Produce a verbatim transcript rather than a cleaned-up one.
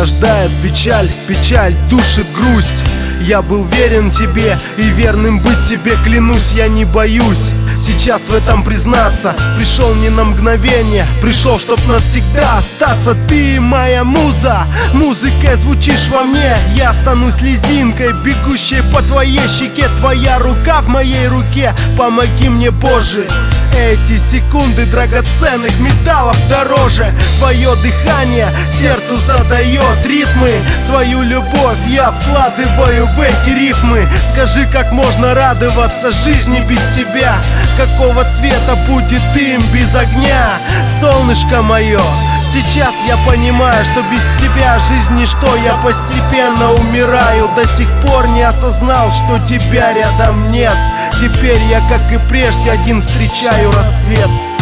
рождает печаль, печаль душит грусть. Я был верен тебе и верным быть тебе клянусь, я не боюсь сейчас в этом признаться. Пришел не на мгновение, пришел, чтоб навсегда остаться. Ты моя муза, музыкой звучишь во мне. Я стану слезинкой, бегущей по твоей щеке. Твоя рука в моей руке, помоги мне, Боже. Эти секунды драгоценных металлов дороже. Твое дыхание сердцу задает ритмы. Свою любовь я вкладываю в эти рифмы. Скажи, как можно радоваться жизни без тебя? Какого цвета будет дым без огня? Солнышко мое, сейчас я понимаю, что без тебя жизнь ничто. Я постепенно умираю, до сих пор не осознал, что тебя рядом нет. Теперь я, как и прежде, один встречаю рассвет.